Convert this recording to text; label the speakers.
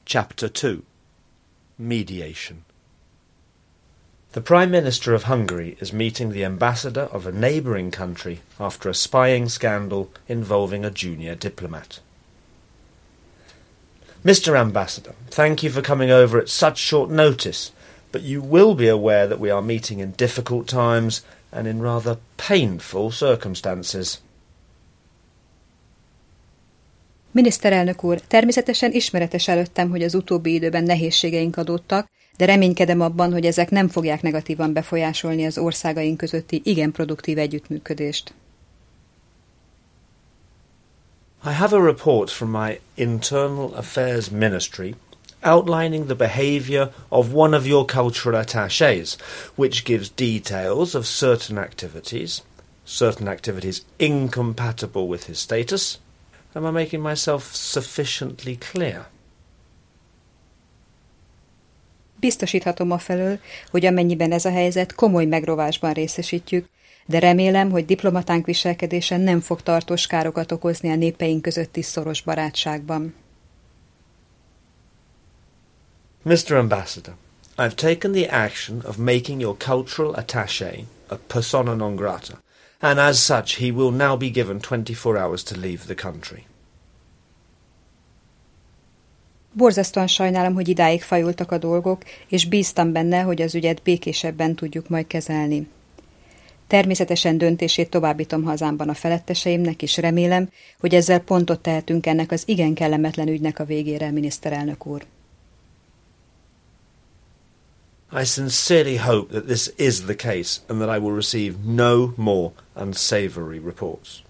Speaker 1: Chapter 2. Mediation. The Prime Minister of Hungary is meeting the ambassador of a neighbouring country after a spying scandal involving a junior diplomat. Mr. Ambassador, thank you for coming over at such short notice, but you will be aware that we are meeting in difficult times and in rather painful circumstances.
Speaker 2: Miniszterelnök úr, természetesen ismeretes előttem, hogy az utóbbi időben nehézségeink adódtak, de reménykedem abban, hogy ezek nem fogják negatívan befolyásolni az országaink közötti igen produktív együttműködést.
Speaker 1: I have a report from my Internal Affairs Ministry outlining the behaviour of one of your cultural attachés, which gives details of certain activities incompatible with his status. Am I making myself sufficiently clear?
Speaker 2: Biztosíthatom afelől, hogy amennyiben ez a helyzet, komoly megrovásban részesítjük, de remélem, hogy diplomatánk viselkedése nem fog tartós károkat okozni a népeink közötti szoros barátságban.
Speaker 1: Mr. Ambassador, I've taken the action of making your cultural attaché a persona non grata, and as such he will now be given 24 hours to leave the country.
Speaker 2: Borzasztóan sajnálom, hogy idáig fajultak a dolgok, és bíztam benne, hogy az ügyet békésebben tudjuk majd kezelni. Természetesen döntését továbbítom hazámban a feletteseimnek, és remélem, hogy ezzel pontot tehetünk ennek az igen kellemetlen ügynek a végére, miniszterelnök úr.
Speaker 1: I sincerely hope that this is the case and that I will receive no more unsavoury reports.